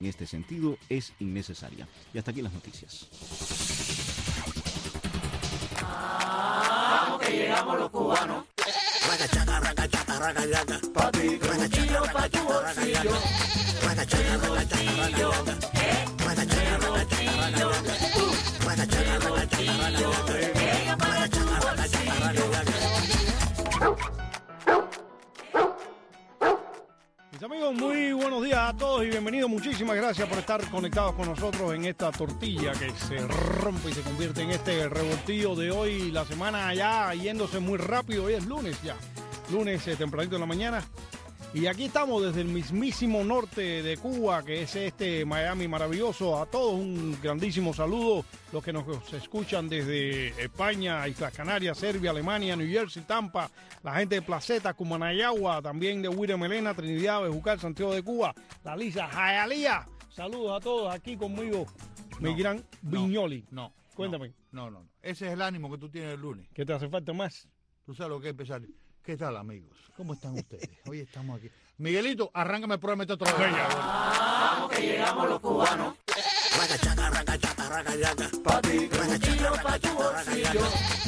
en este sentido es innecesaria. Y hasta aquí las noticias. Vamos que llegamos los cubanos. Pa' ti, bolsillo, pa' tu bolsillo. Mis amigos, muy buenos días a todos y bienvenidos. Muchísimas gracias por estar conectados con nosotros en esta tortilla que se rompe y se convierte en este revoltillo de hoy. La semana ya yéndose muy rápido. Hoy es lunes ya. Lunes tempranito en la mañana. Y aquí estamos desde el mismísimo norte de Cuba, que es este Miami maravilloso. A todos un grandísimo saludo. Los que nos escuchan desde España, Islas Canarias, Serbia, Alemania, New Jersey, Tampa. La gente de Placeta, Cumanayagua, también de William Elena, Trinidad, Bejucal, Santiago de Cuba. La Lisa, Hialeah. Saludos a todos aquí conmigo. Mi gran Viñoli. No. Cuéntame. No. Ese es el ánimo que tú tienes el lunes. ¿Qué te hace falta más? Tú sabes lo que es empezar. ¿Qué tal, amigos? ¿Cómo están ustedes? Hoy estamos aquí. Miguelito, arráncame el programa otra vez. Vamos que llegamos los cubanos. Pa' ti, bolsillo, pa' tu bolsillo.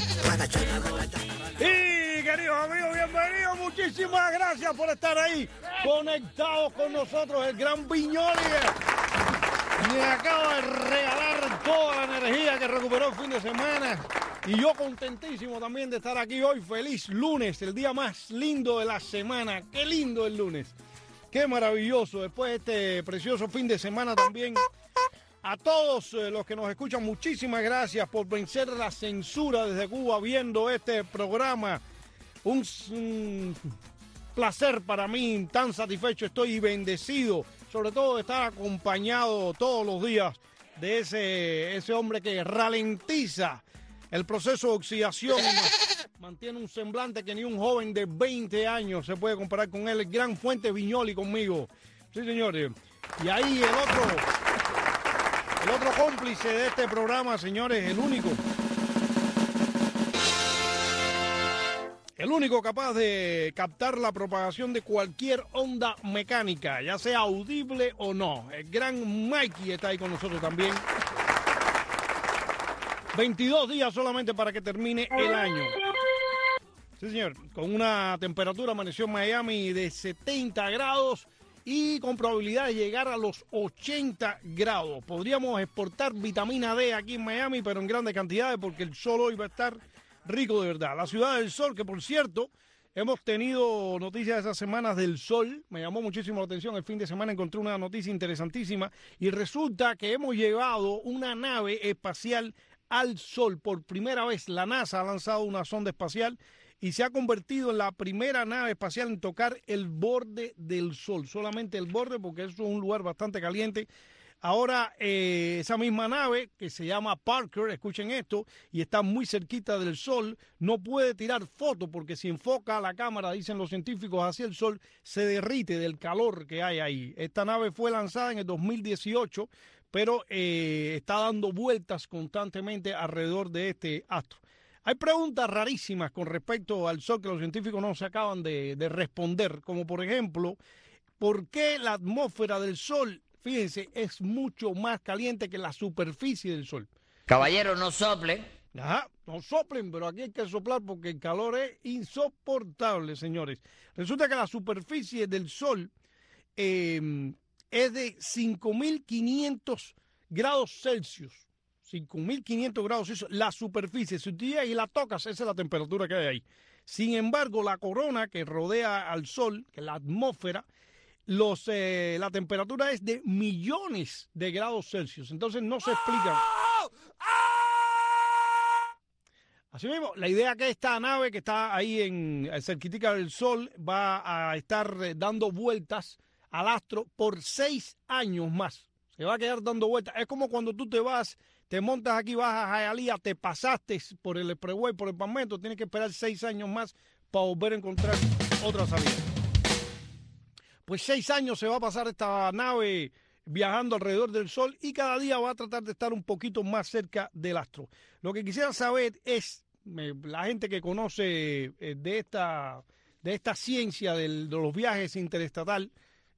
Y queridos amigos, bienvenidos. Muchísimas gracias por estar ahí conectados con nosotros. El gran Viñoli me acaba de regalar toda la energía que recuperó el fin de semana. Y yo contentísimo también de estar aquí hoy. Feliz lunes, el día más lindo de la semana. Qué lindo el lunes. Qué maravilloso. Después de este precioso fin de semana también. A todos los que nos escuchan, muchísimas gracias por vencer la censura desde Cuba viendo este programa. Un placer para mí, tan satisfecho estoy y bendecido, sobre todo de estar acompañado todos los días de ese hombre que ralentiza el proceso de oxidación, mantiene un semblante que ni un joven de 20 años se puede comparar con él, el gran Fuente Viñoli conmigo. Sí, señores. Y ahí el otro cómplice de este programa, señores, el único capaz de captar la propagación de cualquier onda mecánica, ya sea audible o no. El gran Mikey está ahí con nosotros también. 22 días solamente para que termine el año. Sí, señor. Con una temperatura, amaneció en Miami de 70 grados y con probabilidad de llegar a los 80 grados. Podríamos exportar vitamina D aquí en Miami, pero en grandes cantidades porque el sol hoy va a estar rico de verdad. La ciudad del sol, que por cierto, hemos tenido noticias esas semanas del sol. Me llamó muchísimo la atención. El fin de semana encontré una noticia interesantísima y resulta que hemos llevado una nave espacial al sol. Por primera vez la NASA ha lanzado una sonda espacial y se ha convertido en la primera nave espacial en tocar el borde del sol, solamente el borde, porque eso es un lugar bastante caliente. Ahora esa misma nave que se llama Parker, escuchen esto, y está muy cerquita del sol, no puede tirar fotos porque si enfoca la cámara, dicen los científicos, hacia el sol, se derrite del calor que hay ahí. Esta nave fue lanzada en el 2018, pero está dando vueltas constantemente alrededor de este astro. Hay preguntas rarísimas con respecto al Sol que los científicos no se acaban de responder, como por ejemplo, ¿por qué la atmósfera del Sol, fíjense, es mucho más caliente que la superficie del Sol? Caballero, no sople. Ajá, no soplen, pero aquí hay que soplar porque el calor es insoportable, señores. Resulta que la superficie del Sol es de 5.500 grados Celsius. 5.500 grados Celsius, la superficie. Si tú llegas y la tocas, esa es la temperatura que hay ahí. Sin embargo, la corona que rodea al Sol, que es la atmósfera, la temperatura es de millones de grados Celsius. Entonces no se explica. Así mismo, la idea que esta nave que está ahí en cerquitica del Sol va a estar dando vueltas al astro por 6 años más. Se va a quedar dando vueltas. Es como cuando tú te montas aquí, vas a Hialeah, te pasaste por el expressway, por el pavimento, tienes que esperar 6 años más para volver a encontrar otra salida. Pues 6 años se va a pasar esta nave viajando alrededor del Sol y cada día va a tratar de estar un poquito más cerca del astro. Lo que quisiera saber es, la gente que conoce de esta ciencia de los viajes interestatal,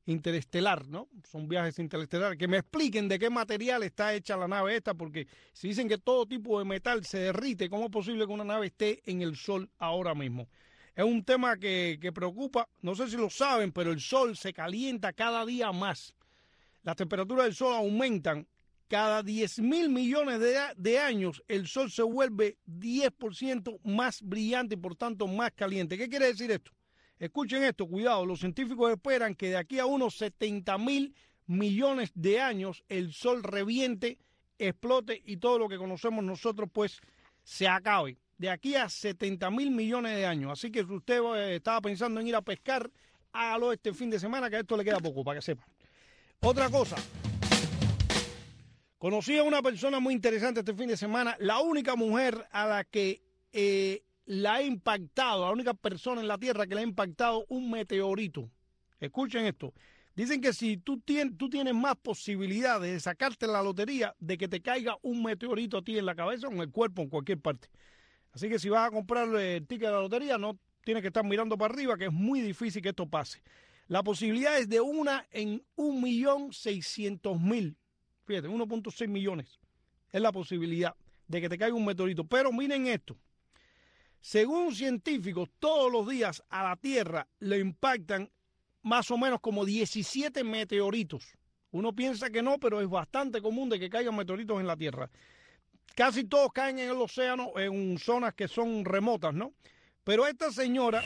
interestelar, ¿no? Son viajes interestelares. Que me expliquen de qué material está hecha la nave esta, porque si dicen que todo tipo de metal se derrite, ¿cómo es posible que una nave esté en el Sol ahora mismo? Es un tema que preocupa. No sé si lo saben, pero el Sol se calienta cada día más. Las temperaturas del Sol aumentan. Cada 10.000 millones de años, el Sol se vuelve 10% más brillante y, por tanto, más caliente. ¿Qué quiere decir esto? Escuchen esto, cuidado. Los científicos esperan que de aquí a unos 70.000 millones de años el Sol reviente, explote y todo lo que conocemos nosotros, pues, se acabe. De aquí a 70.000 millones de años. Así que si usted estaba pensando en ir a pescar, hágalo este fin de semana, que a esto le queda poco, para que sepan. Otra cosa. Conocí a una persona muy interesante este fin de semana, la única mujer a la que la ha impactado, la única persona en la Tierra que le ha impactado un meteorito. Escuchen esto. Dicen que si tú tienes más posibilidades de sacarte la lotería de que te caiga un meteorito a ti en la cabeza o en el cuerpo, en cualquier parte. Así que si vas a comprar el ticket de la lotería, no tienes que estar mirando para arriba, que es muy difícil que esto pase. La posibilidad es de 1 en 1.600.000. Fíjate, 1.6 millones es la posibilidad de que te caiga un meteorito. Pero miren esto. Según científicos, todos los días a la Tierra le impactan más o menos como 17 meteoritos. Uno piensa que no, pero es bastante común de que caigan meteoritos en la Tierra. Casi todos caen en el océano, en zonas que son remotas, ¿no? Pero esta señora...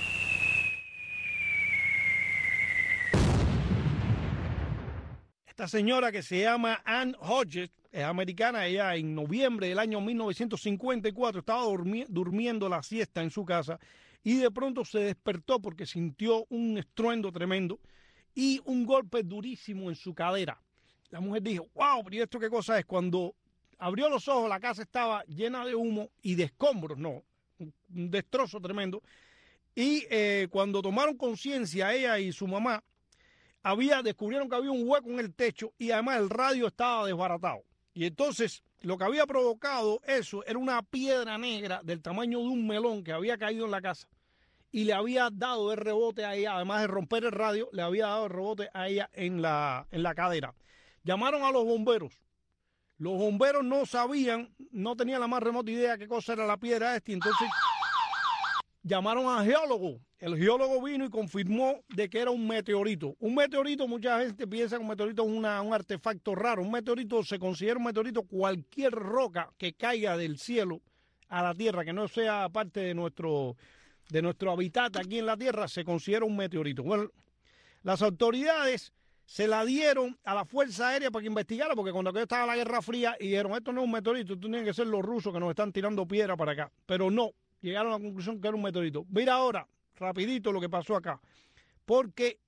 Esta señora que se llama Ann Hodges, es americana. Ella en noviembre del año 1954 estaba durmiendo la siesta en su casa y de pronto se despertó porque sintió un estruendo tremendo y un golpe durísimo en su cadera. La mujer dijo, wow, ¿y esto qué cosa es? Cuando abrió los ojos, la casa estaba llena de humo y de escombros, no, un destrozo tremendo. Y cuando tomaron conciencia ella y su mamá, descubrieron que había un hueco en el techo y además el radio estaba desbaratado. Y entonces lo que había provocado eso era una piedra negra del tamaño de un melón que había caído en la casa y le había dado el rebote a ella, además de romper el radio, le había dado el rebote a ella en la cadera. Llamaron a los bomberos. Los bomberos no sabían, no tenían la más remota idea qué cosa era la piedra esta, y entonces llamaron al geólogo. El geólogo vino y confirmó de que era un meteorito. Un meteorito, mucha gente piensa que un meteorito es un artefacto raro. Un meteorito se considera un meteorito cualquier roca que caiga del cielo a la Tierra, que no sea parte de nuestro hábitat aquí en la Tierra, se considera un meteorito. Bueno, las autoridades se la dieron a la Fuerza Aérea para que investigara, porque cuando estaba la Guerra Fría y dijeron, esto no es un meteorito, esto tienen que ser los rusos que nos están tirando piedra para acá. Pero no, llegaron a la conclusión que era un meteorito. Mira ahora, rapidito lo que pasó acá, porque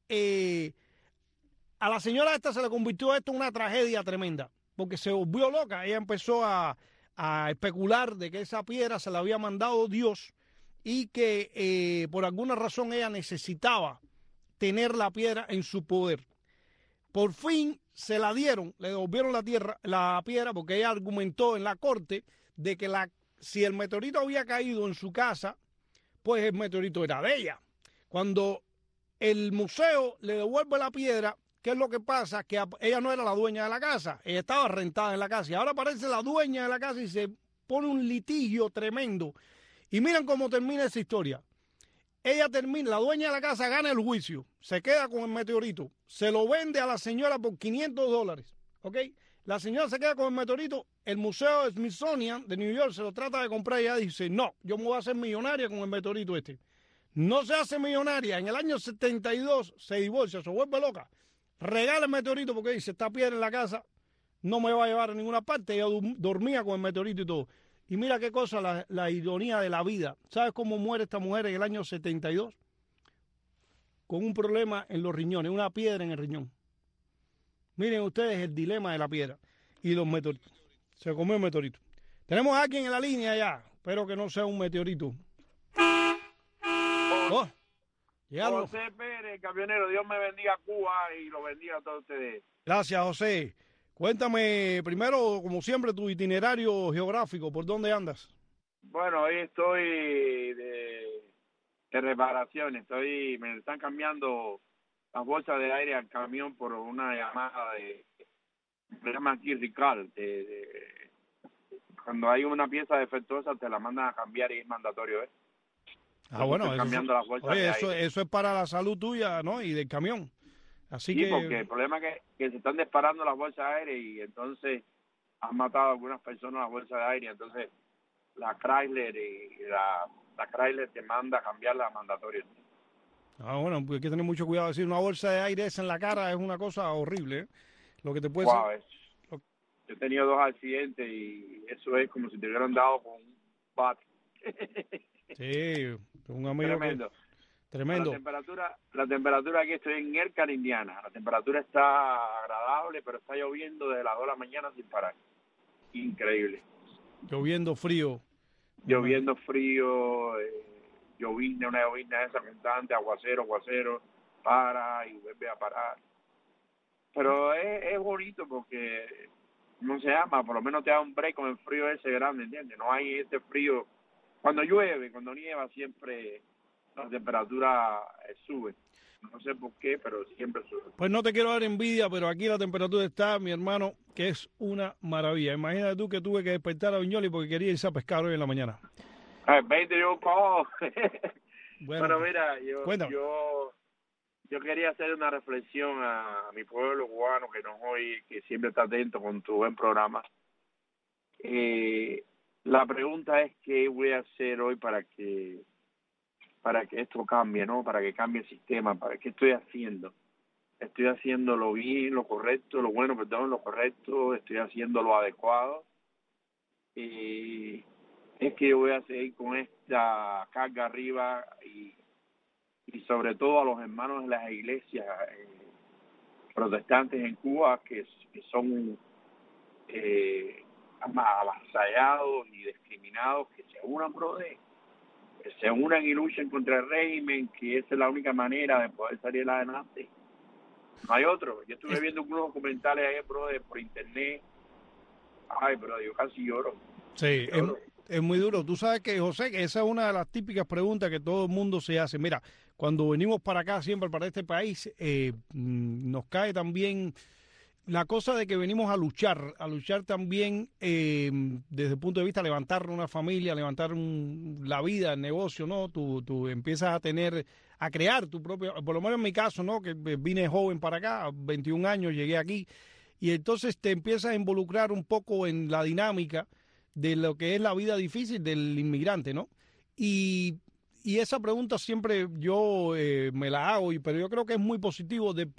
a la señora esta se le convirtió esto en una tragedia tremenda, porque se volvió loca. Ella empezó a especular de que esa piedra se la había mandado Dios y que por alguna razón ella necesitaba tener la piedra en su poder. Por fin se la dieron, le devolvieron la piedra, porque ella argumentó en la corte de que si el meteorito había caído en su casa, pues el meteorito era de ella. Cuando el museo le devuelve la piedra, ¿qué es lo que pasa? Que ella no era la dueña de la casa, ella estaba rentada en la casa y ahora aparece la dueña de la casa y se pone un litigio tremendo. Y miren cómo termina esa historia. La dueña de la casa gana el juicio, se queda con el meteorito, se lo vende a la señora por $500, ¿ok? La señora se queda con el meteorito, el Museo Smithsonian de New York se lo trata de comprar y ella dice, no, yo me voy a hacer millonaria con el meteorito este. No se hace millonaria, en el año 72 se divorcia, se vuelve loca, regala el meteorito porque dice, esta piedra en la casa no me va a llevar a ninguna parte, ella dormía con el meteorito y todo. Y mira qué cosa, la ironía de la vida. ¿Sabes cómo muere esta mujer en el año 72? Con un problema en los riñones, una piedra en el riñón. Miren ustedes el dilema de la piedra y los meteoritos. Se comió el meteorito. Tenemos a alguien en la línea ya. Espero que no sea un meteorito. Oh, llegaron. José Pérez, camionero, Dios me bendiga a Cuba y lo bendiga a todos ustedes. Gracias, José. Cuéntame primero, como siempre, tu itinerario geográfico. ¿Por dónde andas? Bueno, hoy estoy de reparaciones. Me están cambiando las bolsas de aire al camión por una llamada me llaman aquí Rical, cuando hay una pieza defectuosa te la mandan a cambiar y es mandatorio, Bueno, estoy cambiando las bolsas oye, de aire. eso es para la salud tuya, ¿no? Y del camión. Así Sí, que... porque el problema es que se están disparando las bolsas de aire y entonces han matado a algunas personas las bolsas de aire, entonces la Chrysler la Chrysler te manda a cambiarla a mandatorio. Bueno, pues hay que tener mucho cuidado. Decir, una bolsa de aire esa en la cara es una cosa horrible, ¿eh? Lo que te puede Yo he tenido 2 accidentes y eso es como si te hubieran dado con un bate. Sí, un amigo Tremendo. Tremendo. La temperatura aquí, estoy en Elkhart, Indiana. La temperatura está agradable, pero está lloviendo desde las 2 de la mañana sin parar. Increíble. Lloviendo frío. Lloviendo frío, una llovizna esa constante, aguacero, para y vuelve a parar. Pero es bonito porque, ¿cómo se llama? Por lo menos te da un break con el frío ese grande, ¿entiendes? No hay este frío. Cuando llueve, cuando nieva, siempre la temperatura sube. No sé por qué, pero siempre sube. Pues no te quiero dar envidia, pero aquí la temperatura está, mi hermano, que es una maravilla. Imagínate tú que tuve que despertar a Viñoli porque quería irse a pescar hoy en la mañana. 20 yo cojo. Bueno, mira, cuéntame. yo quería hacer una reflexión a mi pueblo cubano que nos oye, que siempre está atento con tu buen programa. La pregunta es qué voy a hacer hoy para que esto cambie, ¿no? Para que cambie el sistema, para qué estoy haciendo. Estoy haciendo lo bien, lo correcto, lo bueno, perdón, lo correcto, estoy haciendo lo adecuado. Es que yo voy a seguir con esta carga arriba y sobre todo a los hermanos de las iglesias protestantes en Cuba que son avasallados y discriminados, que se unan, brother, que se unan y luchen contra el régimen, que esa es la única manera de poder salir adelante. No hay otro. Yo estuve viendo unos documentales ahí, brother, por internet. Ay, brother, yo casi lloro. Sí, es muy duro. Tú sabes que, José, que esa es una de las típicas preguntas que todo el mundo se hace. Mira, cuando venimos para acá, siempre para este país, nos cae también la cosa de que venimos a luchar también desde el punto de vista de levantar una familia, levantar la vida, el negocio, ¿no? Tú empiezas a crear tu propio, por lo menos en mi caso, ¿no? Que vine joven para acá, 21 años, llegué aquí, y entonces te empiezas a involucrar un poco en la dinámica de lo que es la vida difícil del inmigrante, ¿no? Y esa pregunta siempre yo me la hago, pero yo creo que es muy positivo de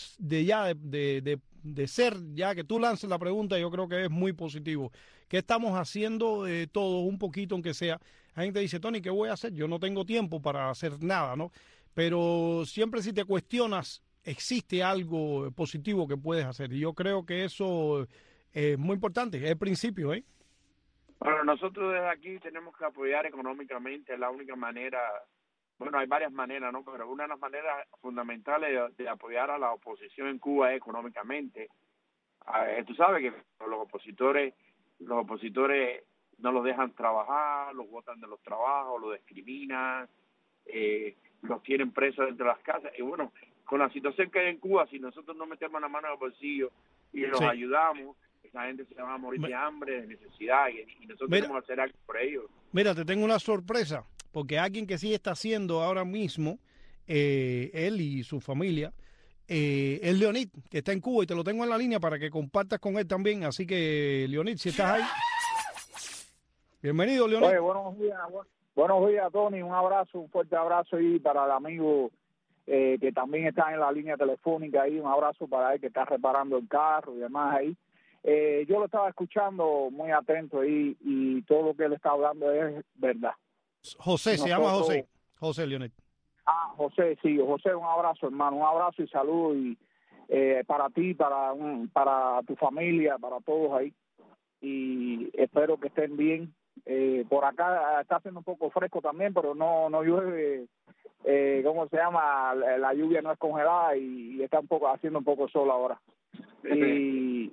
ser, ya que tú lances la pregunta, yo creo que es muy positivo. ¿Qué estamos haciendo todos un poquito, aunque sea? La gente dice, Tony, ¿qué voy a hacer? Yo no tengo tiempo para hacer nada, ¿no? Pero siempre si te cuestionas, existe algo positivo que puedes hacer. Y yo creo que eso es muy importante, es el principio, ¿eh? Bueno, nosotros desde aquí tenemos que apoyar económicamente, es la única manera, bueno, hay varias maneras, ¿no? Pero una de las maneras fundamentales de apoyar a la oposición en Cuba es económicamente. Tú sabes que los opositores no los dejan trabajar, los botan de los trabajos, los discriminan, los tienen presos dentro de las casas. Y bueno, con la situación que hay en Cuba, si nosotros no metemos la mano en el bolsillo y los ayudamos, esa gente se va a morir de hambre, de necesidad, y nosotros tenemos que hacer algo por ellos. Mira, te tengo una sorpresa, porque alguien que sí está haciendo ahora mismo, él y su familia, es Leonid, que está en Cuba, y te lo tengo en la línea para que compartas con él también. Así que, Leonid, si estás ahí, bienvenido, Leonid. Oye, buenos días, Tony, un fuerte abrazo ahí para el amigo que también está en la línea telefónica ahí, un abrazo para él que está reparando el carro y demás ahí. Yo lo estaba escuchando muy atento ahí y todo lo que él está hablando es verdad. José, se llama José Leonid. José, sí, José, un abrazo, hermano, un abrazo y salud y para ti, para tu familia, para todos ahí, y espero que estén bien. Por acá está haciendo un poco fresco también, pero no llueve, ¿cómo se llama? La lluvia no es congelada y está haciendo un poco sol ahora. Y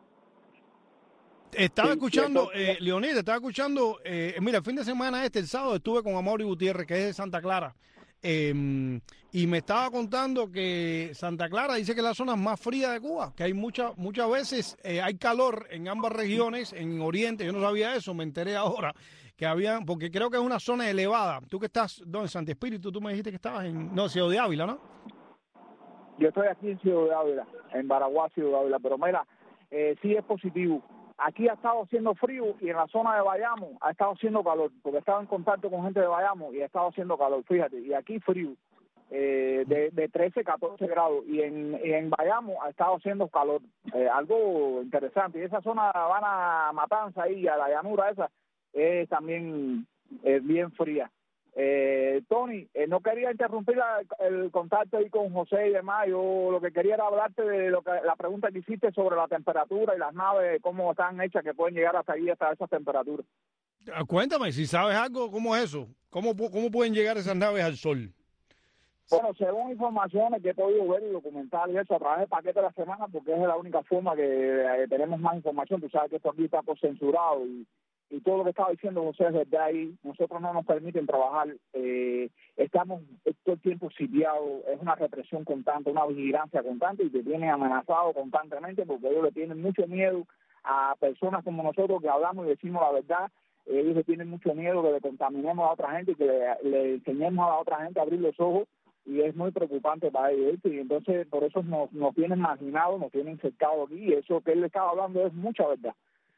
estaba escuchando, Leonid, mira, el fin de semana el sábado estuve con Amaury Gutiérrez, que es de Santa Clara, Y me estaba contando que Santa Clara dice que es la zona más fría de Cuba, que hay muchas veces hay calor en ambas regiones, en Oriente. Yo no sabía eso, me enteré ahora que había, porque creo que es una zona elevada. Tú que estás, ¿dónde? En Santi Espíritu, tú me dijiste que estabas en Ciudad de Ávila, ¿no? Yo estoy aquí en Ciudad de Ávila, en Baraguá, Ciudad de Ávila, pero mira, sí es positivo. Aquí ha estado haciendo frío y en la zona de Bayamo ha estado haciendo calor, porque estaba en contacto con gente de Bayamo y ha estado haciendo calor, fíjate, y aquí frío, de 13, 14 grados, y en Bayamo ha estado haciendo calor, algo interesante. Y esa zona de Habana, Matanza, ahí, a la llanura esa, es también bien fría. Tony, no quería interrumpir el contacto ahí con José y demás. Yo lo que quería era hablarte de la pregunta que hiciste sobre la temperatura y las naves, cómo están hechas, que pueden llegar hasta allí, hasta esas temperaturas. Cuéntame, si sabes algo, ¿cómo es eso? ¿Cómo pueden llegar esas naves al sol? Bueno, según informaciones que he podido ver y documentar y eso a través del paquete de la semana, porque es la única forma que tenemos más información. Tú sabes que esto aquí está por censurado y todo lo que estaba diciendo José es verdad. Ahí nosotros no nos permiten trabajar, estamos todo el tiempo sitiados, es una represión constante, una vigilancia constante, y te tienen amenazado constantemente porque ellos le tienen mucho miedo a personas como nosotros que hablamos y decimos la verdad. Ellos le tienen mucho miedo de que le contaminemos a otra gente y que le enseñemos a la otra gente a abrir los ojos, y es muy preocupante para ellos, y entonces por eso nos tienen marginados, nos tienen cercados aquí, y eso que él le estaba hablando es mucha verdad.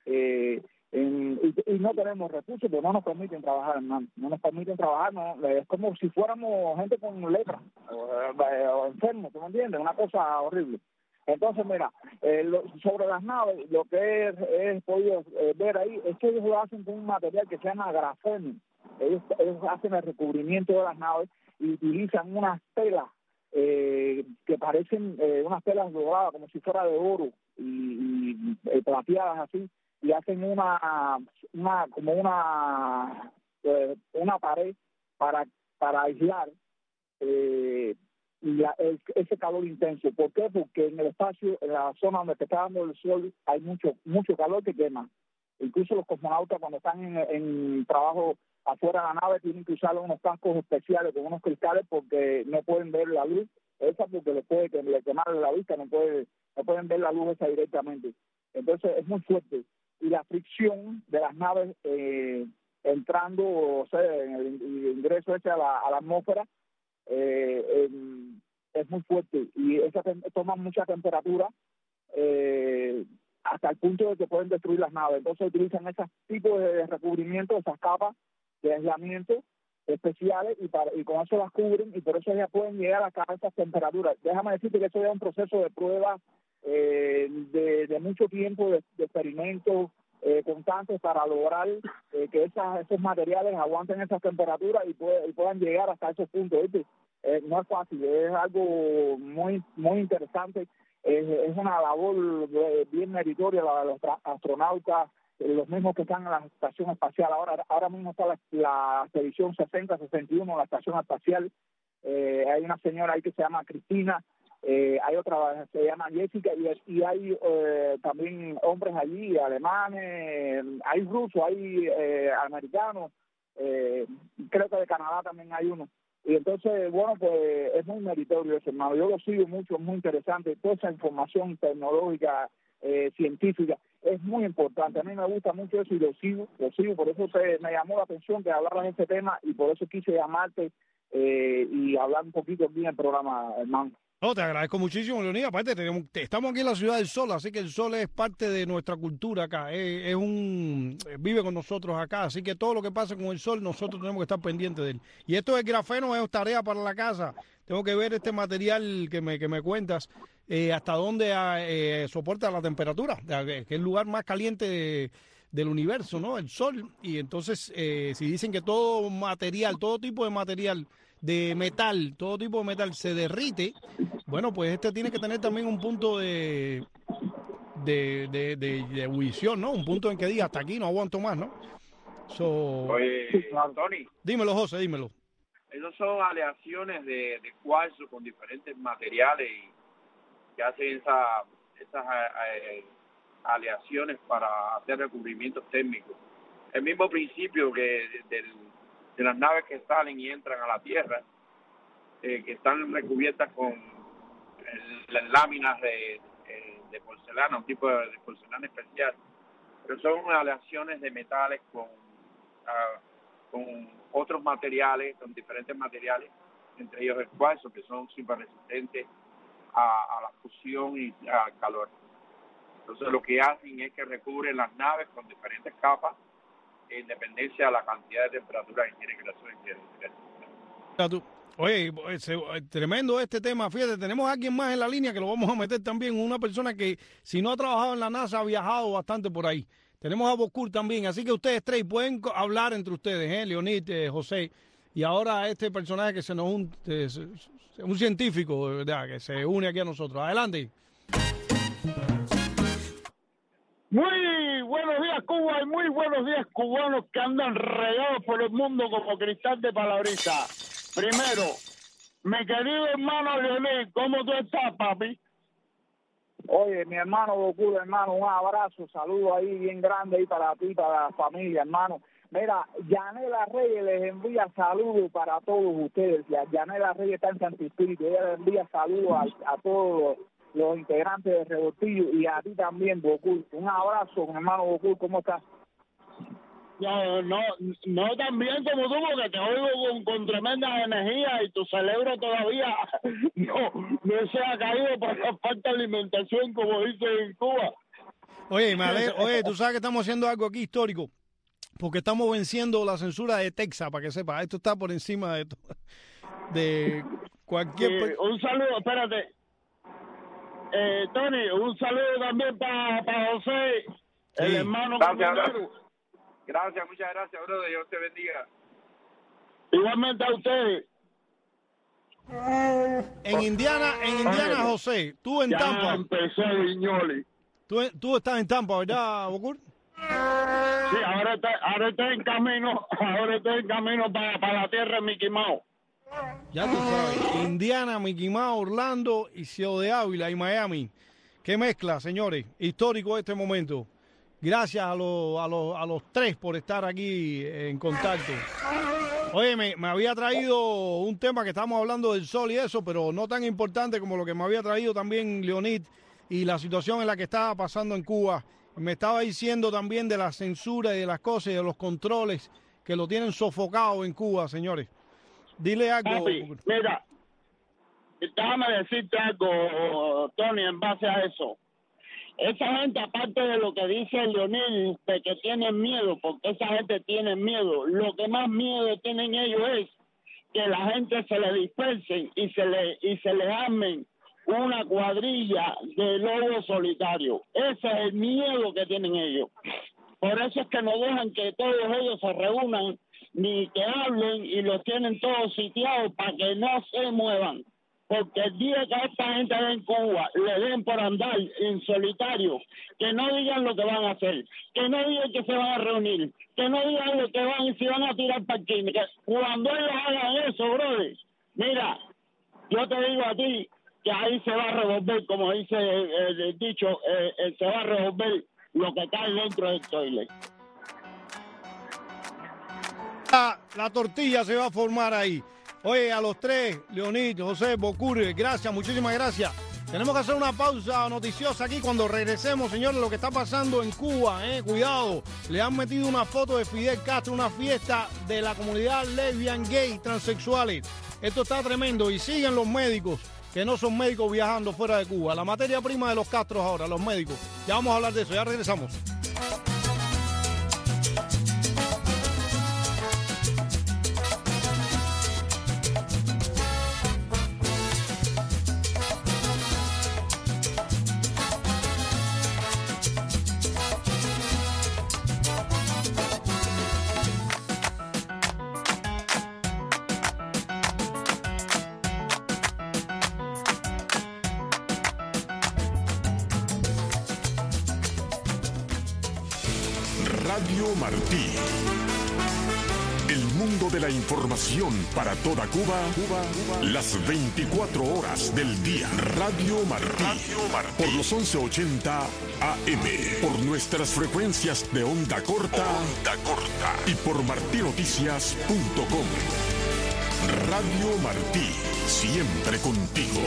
Y no tenemos recursos, pero no nos permiten trabajar, hermano. No nos permiten trabajar, no, es como si fuéramos gente con lepra o enfermos, ¿tú me entiendes? Una cosa horrible. Entonces, mira, sobre las naves, lo que he podido ver ahí es que ellos lo hacen con un material que se llama grafeno. Ellos hacen el recubrimiento de las naves y utilizan unas telas que parecen unas telas doradas, como si fuera de oro, y plateadas así, y hacen una pared para aislar ese calor intenso. ¿Por qué? Porque en el espacio, en la zona donde te está dando el sol, hay mucho calor que quema. Incluso los cosmonautas, cuando están en trabajo afuera de la nave, tienen que usar unos cascos especiales con unos cristales porque no pueden ver la luz esa, porque les puede quemar la vista, no pueden ver la luz esa directamente. Entonces es muy fuerte. Y la fricción de las naves entrando, o sea, en el ingreso ese a la atmósfera, es muy fuerte, y esa toma mucha temperatura hasta el punto de que pueden destruir las naves. Entonces utilizan esos tipos de recubrimiento, esas capas de aislamiento especiales, y con eso las cubren, y por eso ya pueden llegar a esas temperaturas. Déjame decirte que eso ya es un proceso de prueba de mucho tiempo, de experimentos constantes para lograr que esos materiales aguanten esas temperaturas y puedan llegar hasta esos puntos. No es fácil, es algo muy muy interesante. Es una labor bien meritoria la de los astronautas, los mismos que están en la estación espacial. Ahora mismo está la expedición 60-61, la estación espacial. Hay una señora ahí que se llama Cristina, hay otra que se llama Jessica, y hay también hombres allí, alemanes, hay rusos, hay americanos, creo que de Canadá también hay uno. Y entonces, bueno, pues es muy meritorio eso, hermano. Yo lo sigo mucho, es muy interesante. Toda esa información tecnológica, científica, es muy importante. A mí me gusta mucho eso y lo sigo. Por eso me llamó la atención que hablaras de este tema, y por eso quise llamarte y hablar un poquito aquí en el programa, hermano. No, te agradezco muchísimo, Leonidas. Aparte, estamos aquí en la ciudad del sol, así que el sol es parte de nuestra cultura acá. Vive con nosotros acá, así que todo lo que pasa con el sol, nosotros tenemos que estar pendientes de él. Y esto del grafeno es tarea para la casa. Tengo que ver este material que me cuentas, hasta dónde soporta la temperatura, que es el lugar más caliente del universo, ¿no? El sol. Y entonces, si dicen que todo tipo de material de metal, todo tipo de metal se derrite, bueno, pues este tiene que tener también un punto de ebullición, ¿no? Un punto en que diga, hasta aquí no aguanto más, ¿no? Oye, Tony. Dímelo, José, dímelo. Esas son aleaciones de cuarzo con diferentes materiales y que hacen esas aleaciones para hacer recubrimientos térmicos. El mismo principio que de las naves que salen y entran a la Tierra, que están recubiertas con las láminas de porcelana, un tipo de porcelana especial, pero son aleaciones de metales con otros materiales, con diferentes materiales, entre ellos el cuarzo, que son súper resistentes a la fusión y al calor. Entonces lo que hacen es que recubren las naves con diferentes capas en dependencia de la cantidad de temperatura que quieren que la suben. Oye, tremendo este tema. Fíjate, tenemos a alguien más en la línea que lo vamos a meter también, una persona que si no ha trabajado en la NASA ha viajado bastante por ahí. Tenemos a Bocur también, así que ustedes tres pueden hablar entre ustedes, Leonid, José, y ahora este personaje que se nos un científico, ¿verdad?, que se une aquí a nosotros. Adelante. Muy buenos días, Cuba, y muy buenos días, cubanos que andan regados por el mundo como cristal de palabrita. Primero, mi querido hermano Leonel, ¿cómo tú estás, papi? Oye, mi hermano Bocur, hermano, un abrazo, saludo ahí bien grande ahí para ti, para la familia, hermano. Mira, Yanela Reyes les envía saludos para todos ustedes. Yanela Reyes está en Santo Espíritu, ella les envía saludos a todos los integrantes de Revoltillo y a ti también, Bocur. Un abrazo, mi hermano Bocur, ¿cómo estás? No tan bien como tú, porque te oigo con tremenda energía y tu cerebro todavía no se ha caído por la falta de alimentación, como dicen en Cuba. Oye, tú sabes que estamos haciendo algo aquí histórico, porque estamos venciendo la censura de Texas, para que sepas. Esto está por encima de todo, de cualquier... un saludo, espérate. Tony, un saludo también para José, el hermano. Gracias, muchas gracias, brother. Dios te bendiga. Igualmente a ustedes. En Indiana, José, tú en Tampa. Ya empezó Viñoli. Tú estás en Tampa, ¿verdad, Bocur? Sí, ahora estoy en camino para la tierra de Mickey Mouse. Ya tú sabes, Indiana, Mickey Mouse, Orlando y Ciudad de Ávila y Miami. Qué mezcla, señores. Histórico este momento. Gracias a los tres por estar aquí en contacto. Oye, me había traído un tema que estamos hablando del sol y eso, pero no tan importante como lo que me había traído también Leonid y la situación en la que estaba pasando en Cuba. Me estaba diciendo también de la censura y de las cosas y de los controles que lo tienen sofocado en Cuba, señores. Dile algo. Papi, mira, déjame decirte algo, Tony, en base a eso. Esa gente, aparte de lo que dice Leonel, de que tienen miedo, porque esa gente tiene miedo, lo que más miedo tienen ellos es que la gente se le dispersen y se le armen una cuadrilla de lobos solitarios. Ese es el miedo que tienen ellos. Por eso es que no dejan que todos ellos se reúnan ni que hablen y los tienen todos sitiados para que no se muevan. Porque el día que a esta gente en Cuba le den por andar en solitario, que no digan lo que van a hacer, que no digan que se van a reunir, que no digan lo que van y si van a tirar parquín. Cuando ellos hagan eso, brother, mira, yo te digo a ti que ahí se va a revolver, como dice el dicho, se va a revolver lo que cae dentro del toilet. La tortilla se va a formar ahí. Oye, a los tres, Leonid, José, Bocur, gracias, muchísimas gracias. Tenemos que hacer una pausa noticiosa aquí. Cuando regresemos, señores, lo que está pasando en Cuba, cuidado, le han metido una foto de Fidel Castro, una fiesta de la comunidad lesbian, gay, transexuales. Esto está tremendo y siguen los médicos, que no son médicos viajando fuera de Cuba. La materia prima de los Castros ahora, los médicos. Ya vamos a hablar de eso, ya regresamos. Radio Martí. El mundo de la información para toda Cuba, las 24 horas del día. Radio Martí. Por los 1180 AM. Por nuestras frecuencias de onda corta. Y por martinoticias.com. Radio Martí. siempre contigo.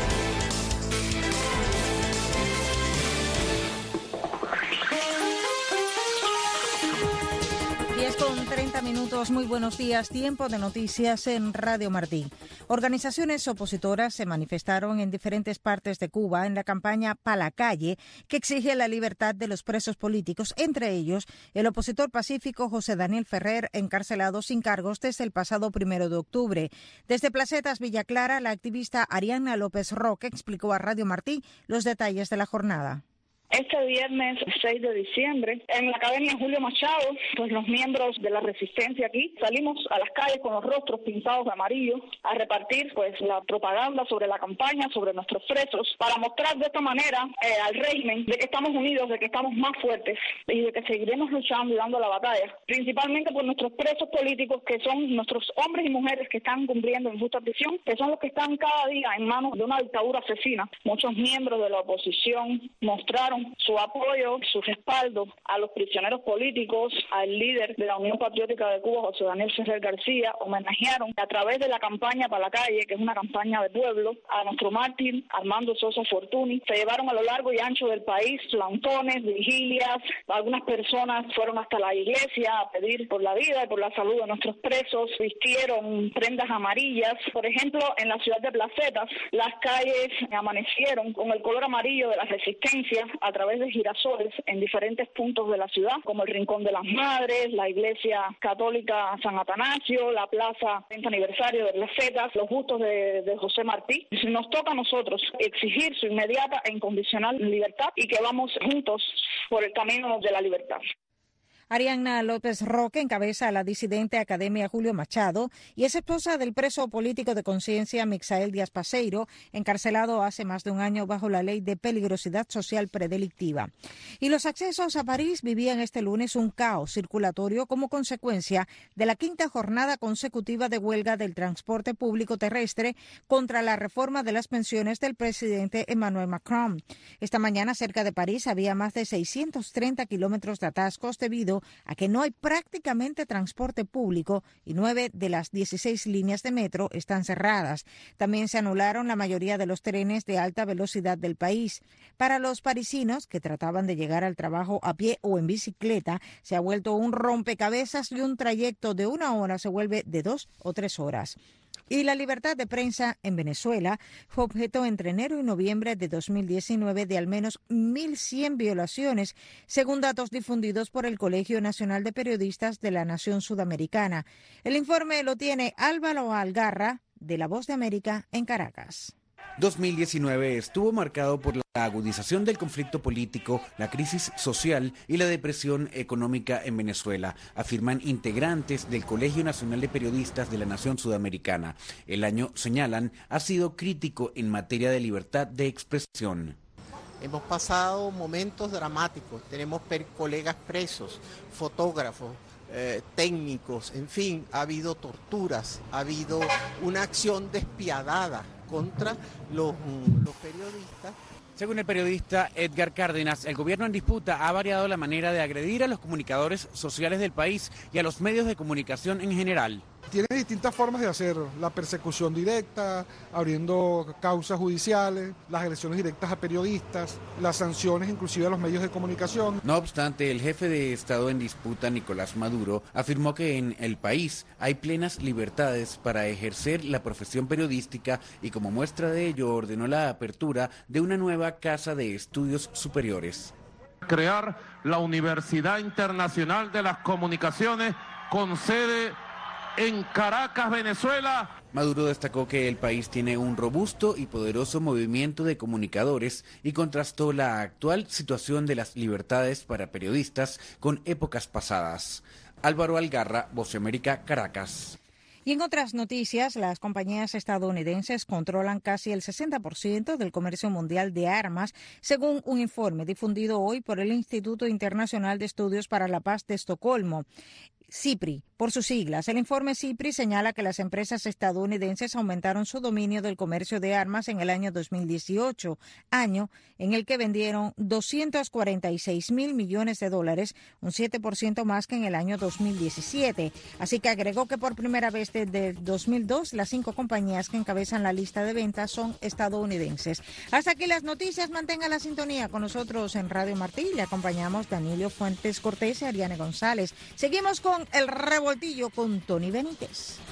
10:30 minutos, muy buenos días, tiempo de noticias en Radio Martí. Organizaciones opositoras se manifestaron en diferentes partes de Cuba en la campaña Pa' la Calle, que exige la libertad de los presos políticos, entre ellos el opositor pacífico José Daniel Ferrer, encarcelado sin cargos desde el pasado 1 de octubre. Desde Placetas, Villa Clara, la activista Arianna López Roque explicó a Radio Martí los detalles de la jornada. Este viernes 6 de diciembre, en la Academia Julio Machado, pues los miembros de la resistencia aquí salimos a las calles con los rostros pintados de amarillo a repartir pues la propaganda sobre la campaña, sobre nuestros presos, para mostrar de esta manera al régimen de que estamos unidos, de que estamos más fuertes y de que seguiremos luchando y dando la batalla, principalmente por nuestros presos políticos, que son nuestros hombres y mujeres que están cumpliendo injusta prisión, que son los que están cada día en manos de una dictadura asesina. Muchos miembros de la oposición mostraron su apoyo, su respaldo a los prisioneros políticos, al líder de la Unión Patriótica de Cuba, José Daniel Ferrer García. Homenajearon a través de la campaña Pa' la Calle, que es una campaña de pueblo, a nuestro mártir Armando Sosa Fortuny. Se llevaron a lo largo y ancho del país plantones, vigilias. Algunas personas fueron hasta la iglesia a pedir por la vida y por la salud de nuestros presos. Vistieron prendas amarillas. Por ejemplo, en la ciudad de Placetas, las calles amanecieron con el color amarillo de la resistencia a través de girasoles en diferentes puntos de la ciudad, como el Rincón de las Madres, la Iglesia Católica San Atanasio, la Plaza 30 aniversario de Placetas, los bustos de José Martí. Nos toca a nosotros exigir su inmediata e incondicional libertad y que vamos juntos por el camino de la libertad. Arianna López Roque encabeza la disidente Academia Julio Machado y es esposa del preso político de conciencia Mixael Díaz Paseiro, encarcelado hace más de un año bajo la ley de peligrosidad social predelictiva. Y los accesos a París vivían este lunes un caos circulatorio como consecuencia de la 5ª jornada consecutiva de huelga del transporte público terrestre contra la reforma de las pensiones del presidente Emmanuel Macron. Esta mañana cerca de París había más de 630 kilómetros de atascos debido a que no hay prácticamente transporte público y 9 de las 16 líneas de metro están cerradas. También se anularon la mayoría de los trenes de alta velocidad del país. Para los parisinos que trataban de llegar al trabajo a pie o en bicicleta, se ha vuelto un rompecabezas y un trayecto de 1 hora se vuelve de 2 o 3 horas. Y la libertad de prensa en Venezuela fue objeto entre enero y noviembre de 2019 de al menos 1.100 violaciones, según datos difundidos por el Colegio Nacional de Periodistas de la Nación Sudamericana. El informe lo tiene Álvaro Algarra, de La Voz de América, en Caracas. 2019 estuvo marcado por la agudización del conflicto político, la crisis social y la depresión económica en Venezuela, afirman integrantes del Colegio Nacional de Periodistas de la Nación Sudamericana. El año, señalan, ha sido crítico en materia de libertad de expresión. Hemos pasado momentos dramáticos, tenemos colegas presos, fotógrafos, técnicos, en fin, ha habido torturas, ha habido una acción despiadada contra los periodistas. Según el periodista Edgar Cárdenas, el gobierno en disputa ha variado la manera de agredir a los comunicadores sociales del país y a los medios de comunicación en general. Tiene distintas formas de hacerlo, la persecución directa, abriendo causas judiciales, las agresiones directas a periodistas, las sanciones inclusive a los medios de comunicación. No obstante, el jefe de Estado en disputa, Nicolás Maduro, afirmó que en el país hay plenas libertades para ejercer la profesión periodística y como muestra de ello ordenó la apertura de una nueva casa de estudios superiores. Crear la Universidad Internacional de las Comunicaciones con sede en Caracas, Venezuela. Maduro destacó que el país tiene un robusto y poderoso movimiento de comunicadores y contrastó la actual situación de las libertades para periodistas con épocas pasadas. Álvaro Algarra, Voz de América, Caracas. Y en otras noticias, las compañías estadounidenses controlan casi el 60% del comercio mundial de armas, según un informe difundido hoy por el Instituto Internacional de Estudios para la Paz de Estocolmo. CIPRI, por sus siglas. El informe CIPRI señala que las empresas estadounidenses aumentaron su dominio del comercio de armas en el año 2018, año en el que vendieron 246.000 millones de dólares, un 7% más que en el año 2017. Así que agregó que por primera vez desde 2002, las 5 compañías que encabezan la lista de ventas son estadounidenses. Hasta aquí las noticias. Mantenga la sintonía con nosotros en Radio Martí. Le acompañamos Danilo Fuentes Cortés y Ariane González. Seguimos con El Revoltillo con Tony Benítez.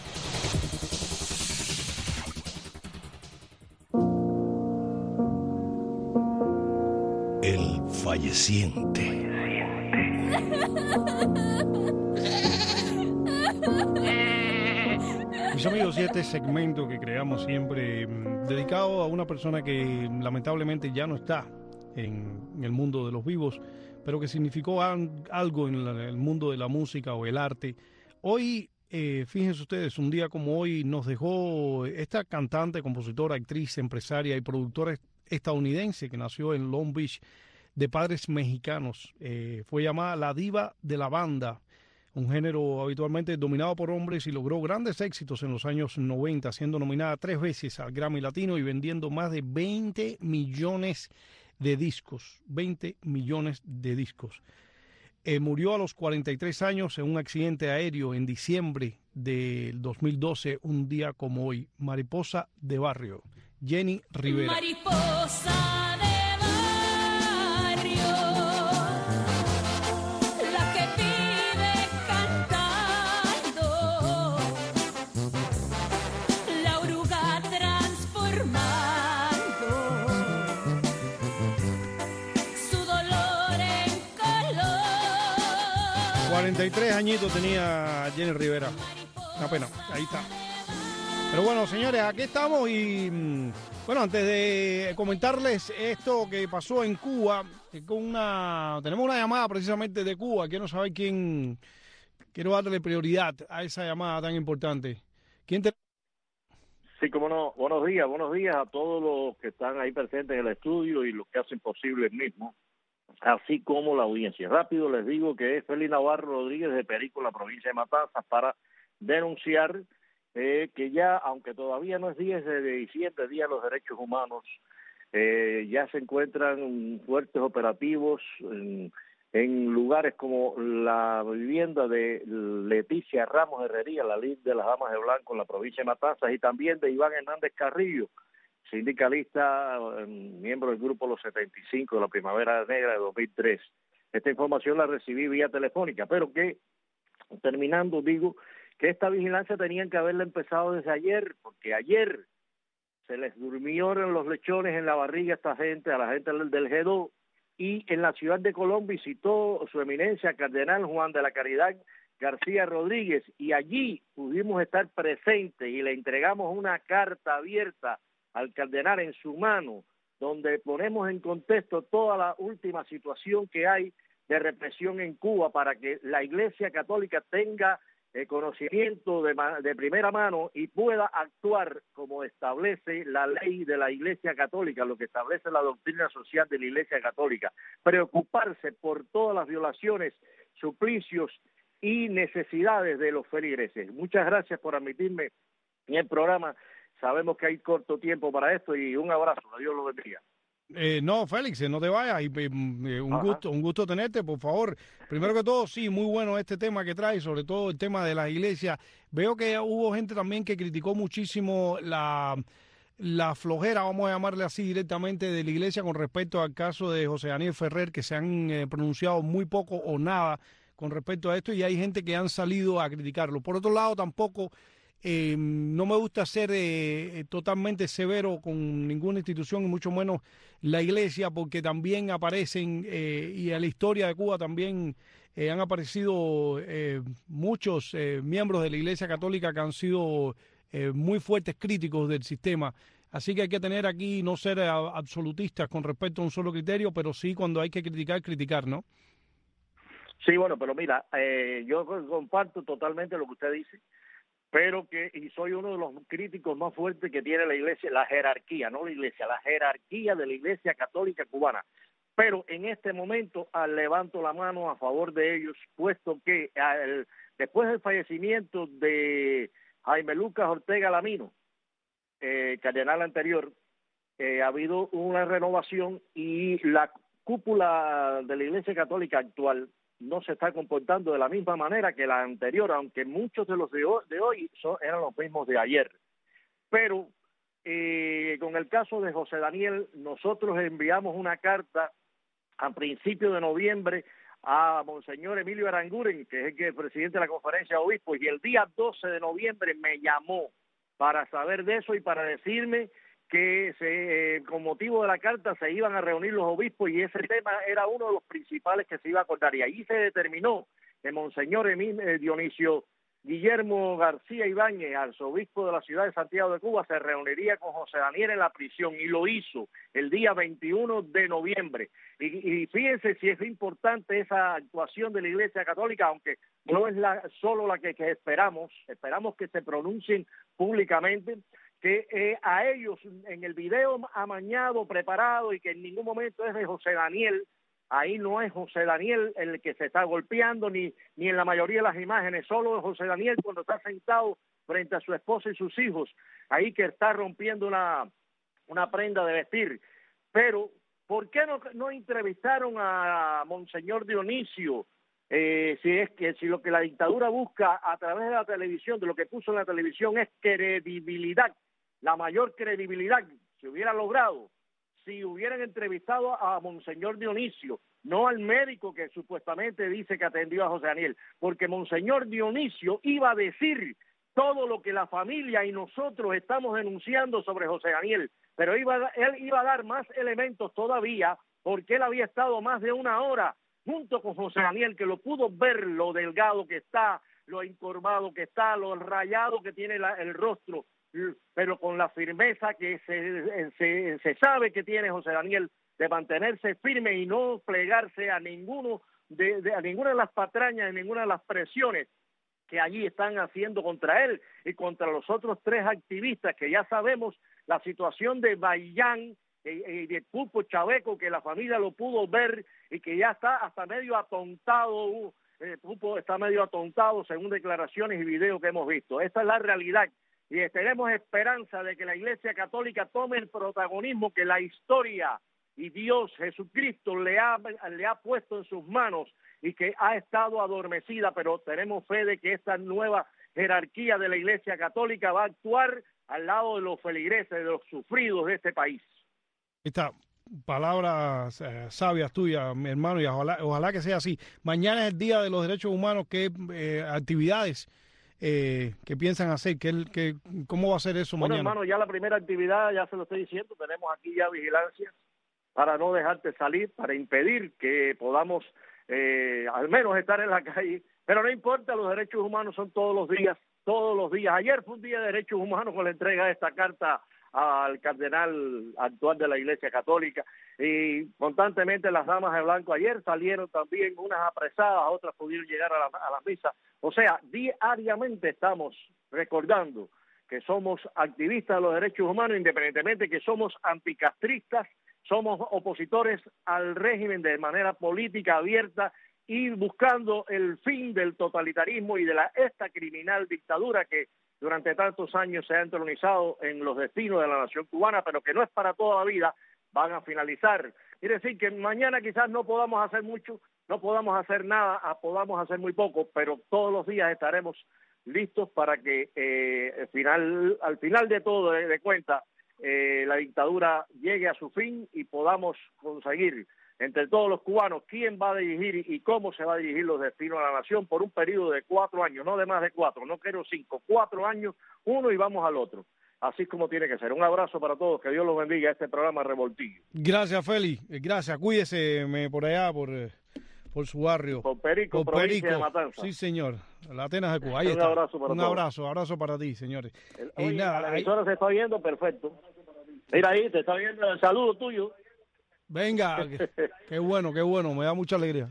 El falleciente. Mis amigos, y este segmento que creamos siempre dedicado a una persona que lamentablemente ya no está en el mundo de los vivos, pero que significó algo en el mundo de la música o el arte. Hoy, fíjense ustedes, un día como hoy nos dejó esta cantante, compositora, actriz, empresaria y productora estadounidense que nació en Long Beach de padres mexicanos. Fue llamada la diva de la banda, un género habitualmente dominado por hombres, y logró grandes éxitos en los años 90, siendo nominada 3 veces al Grammy Latino y vendiendo más de 20 millones de discos. 20 millones de discos. Murió a los 43 años en un accidente aéreo en diciembre del 2012, un día como hoy. Mariposa de barrio, Jenny Rivera. Mariposa de barrio, la que vive cantando, la oruga transformando su dolor en color. 43 añitos tenía Jenny Rivera. Una pena, ahí está. Pero bueno, señores, aquí estamos y bueno, antes de comentarles esto que pasó en Cuba, tenemos una llamada precisamente de Cuba. Quiero saber quién, quiero darle prioridad a esa llamada tan importante. ¿Quién te... Sí, cómo no. Buenos días a todos los que están ahí presentes en el estudio y los que hacen posible el mismo, así como la audiencia. Rápido les digo que es Félix Navarro Rodríguez de Perico, la provincia de Matanzas, para denunciar que ya, aunque todavía no es 10 de diciembre, Día de los Derechos Humanos, ya se encuentran fuertes operativos en lugares como la vivienda de Leticia Ramos Herrería, la líder de las Damas de Blanco en la provincia de Matanzas, y también de Iván Hernández Carrillo, sindicalista, miembro del grupo Los 75 de la Primavera Negra de 2003. Esta información la recibí vía telefónica, pero que, terminando, digo que esta vigilancia tenían que haberla empezado desde ayer, porque ayer se les durmieron los lechones en la barriga a esta gente, a la gente del G2, y en la ciudad de Colón visitó su eminencia Cardenal Juan de la Caridad García Rodríguez, y allí pudimos estar presentes y le entregamos una carta abierta al cardenal en su mano, donde ponemos en contexto toda la última situación que hay de represión en Cuba para que la Iglesia Católica tenga conocimiento de primera mano y pueda actuar como establece la ley de la Iglesia Católica, lo que establece la doctrina social de la Iglesia Católica, preocuparse por todas las violaciones, suplicios y necesidades de los feligreses. Muchas gracias por admitirme en el programa. Sabemos que hay corto tiempo para esto y un abrazo. Dios lo bendiga. No, Félix, no te vayas. Un gusto tenerte, por favor. Primero que todo, sí, muy bueno este tema que traes, sobre todo el tema de las iglesias. Veo que hubo gente también que criticó muchísimo la flojera, vamos a llamarle así directamente, de la iglesia con respecto al caso de José Daniel Ferrer, que se han pronunciado muy poco o nada con respecto a esto, y hay gente que han salido a criticarlo. Por otro lado, tampoco... no me gusta ser totalmente severo con ninguna institución y mucho menos la iglesia, porque también aparecen y en la historia de Cuba también han aparecido muchos miembros de la Iglesia Católica que han sido muy fuertes críticos del sistema. Así que hay que tener aquí, no ser absolutistas con respecto a un solo criterio, pero sí cuando hay que criticar, ¿no? Sí, bueno, pero mira, yo comparto totalmente lo que usted dice, pero y soy uno de los críticos más fuertes que tiene la iglesia, la jerarquía, no la iglesia, la jerarquía de la Iglesia Católica cubana. pero en este momento levanto la mano a favor de ellos, puesto que después del fallecimiento de Jaime Lucas Ortega Lamino, cardenal anterior, ha habido una renovación y la cúpula de la Iglesia Católica actual no se está comportando de la misma manera que la anterior, aunque muchos de los de hoy eran los mismos de ayer. Pero con el caso de José Daniel, nosotros enviamos una carta a principios de noviembre a Monseñor Emilio Aranguren, que es el presidente de la Conferencia de Obispos, y el día 12 de noviembre me llamó para saber de eso y para decirme que con motivo de la carta se iban a reunir los obispos y ese tema era uno de los principales que se iba a acordar. Y ahí se determinó que Monseñor Dionisio Guillermo García Ibáñez, arzobispo de la ciudad de Santiago de Cuba, se reuniría con José Daniel en la prisión y lo hizo el día 21 de noviembre. Y fíjense si es importante esa actuación de la Iglesia Católica, aunque no es solo la que esperamos que se pronuncien públicamente, que a ellos en el video amañado, preparado y que en ningún momento es de José Daniel, ahí no es José Daniel el que se está golpeando, ni en la mayoría de las imágenes, solo es José Daniel cuando está sentado frente a su esposa y sus hijos, ahí que está rompiendo una prenda de vestir. Pero, ¿por qué no entrevistaron a Monseñor Dionisio? Si lo que la dictadura busca a través de la televisión, de lo que puso en la televisión, es credibilidad, la mayor credibilidad, se hubiera logrado si hubieran entrevistado a Monseñor Dionisio, no al médico que supuestamente dice que atendió a José Daniel, porque Monseñor Dionisio iba a decir todo lo que la familia y nosotros estamos denunciando sobre José Daniel, pero él iba a dar más elementos todavía, porque él había estado más de una hora junto con José Daniel, que lo pudo ver lo delgado que está, lo encorvado que está, lo rayado que tiene el rostro, pero con la firmeza que se sabe que tiene José Daniel de mantenerse firme y no plegarse a ninguna de las patrañas, a ninguna de las presiones que allí están haciendo contra él y contra los otros tres activistas, que ya sabemos la situación de Bayán y de Pulpo Chaveco, que la familia lo pudo ver y que ya está hasta medio atontado. Pulpo está medio atontado según declaraciones y videos que hemos visto. Esta es la realidad y tenemos esperanza de que la Iglesia Católica tome el protagonismo que la historia y Dios, Jesucristo, le ha puesto en sus manos y que ha estado adormecida, pero tenemos fe de que esta nueva jerarquía de la Iglesia Católica va a actuar al lado de los feligreses, de los sufridos de este país. Esta palabras sabias tuyas, mi hermano, y ojalá que sea así. Mañana es el Día de los Derechos Humanos. ¿Qué actividades que piensan hacer? ¿Cómo va a ser eso mañana? Bueno, hermano, ya la primera actividad, ya se lo estoy diciendo, tenemos aquí ya vigilancia para no dejarte salir, para impedir que podamos al menos estar en la calle. Pero no importa, los derechos humanos son todos los días. Ayer fue un día de derechos humanos con la entrega de esta carta al cardenal actual de la Iglesia Católica, y constantemente las damas de blanco ayer salieron también, unas apresadas, otras pudieron llegar a la misa. O sea, diariamente estamos recordando que somos activistas de los derechos humanos, independientemente que somos anticastristas, somos opositores al régimen de manera política abierta y buscando el fin del totalitarismo y de esta criminal dictadura que durante tantos años se ha entronizado en los destinos de la nación cubana, pero que no es para toda la vida, van a finalizar. Quiere decir que mañana quizás no podamos hacer mucho, no podamos hacer nada, podamos hacer muy poco, pero todos los días estaremos listos para que al final de todo, de cuenta, la dictadura llegue a su fin y podamos conseguir entre todos los cubanos quién va a dirigir y cómo se va a dirigir los destinos de la nación por un periodo de 4 años, no de más de 4, no quiero 5, 4 años, uno y vamos al otro. Así es como tiene que ser. Un abrazo para todos, que Dios los bendiga, este programa Revoltillo. Gracias, Félix, gracias, cuídese por allá, por su barrio. Por Perico, provincia de Matanza. Sí, señor, la Atenas de Cuba, ahí está. Abrazo para todos. Abrazo para ti, señores. Oye, la emisora se está viendo perfecto. Mira ahí, te está viendo el saludo tuyo. Venga, qué bueno, me da mucha alegría.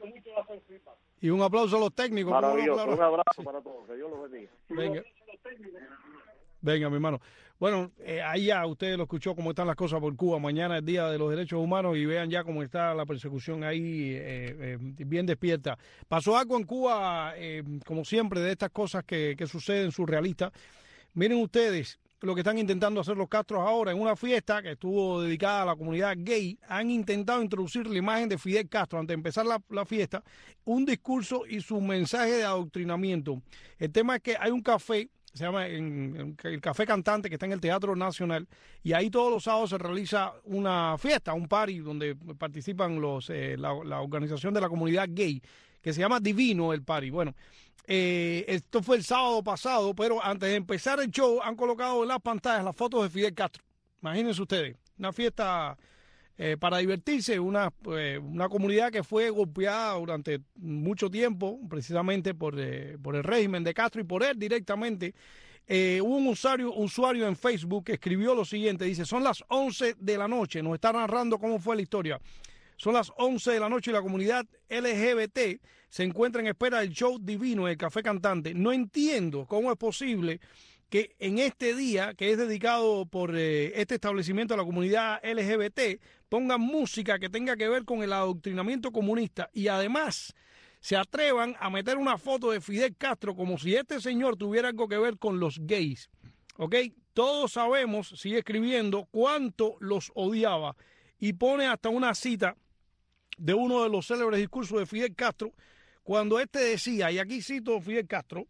Y un aplauso a los técnicos. Maravilloso, un abrazo para todos, que Dios los bendiga. Venga, mi hermano. Bueno, ahí ya ustedes lo escuchó cómo están las cosas por Cuba. Mañana es Día de los Derechos Humanos y vean ya cómo está la persecución ahí bien despierta. Pasó algo en Cuba, como siempre, de estas cosas que suceden surrealistas. Miren ustedes lo que están intentando hacer los Castros ahora. En una fiesta que estuvo dedicada a la comunidad gay, han intentado introducir la imagen de Fidel Castro antes de empezar la fiesta, un discurso y su mensaje de adoctrinamiento. El tema es que hay un café, se llama el Café Cantante, que está en el Teatro Nacional, y ahí todos los sábados se realiza una fiesta, un party, donde participan la organización de la comunidad gay, que se llama Divino el party. Bueno, esto fue el sábado pasado, pero antes de empezar el show han colocado en las pantallas las fotos de Fidel Castro. Imagínense ustedes, una fiesta para divertirse, una comunidad que fue golpeada durante mucho tiempo, precisamente por el régimen de Castro y por él directamente. Hubo un usuario en Facebook que escribió lo siguiente, dice: son las 11 de la noche, nos está narrando cómo fue la historia. Son las 11 de la noche y la comunidad LGBT se encuentra en espera del show Divino del Café Cantante. No entiendo cómo es posible que en este día, que es dedicado por este establecimiento a la comunidad LGBT, pongan música que tenga que ver con el adoctrinamiento comunista y además se atrevan a meter una foto de Fidel Castro como si este señor tuviera algo que ver con los gays. ¿Ok? Todos sabemos, sigue escribiendo, cuánto los odiaba y pone hasta una cita de uno de los célebres discursos de Fidel Castro, cuando este decía, y aquí cito Fidel Castro,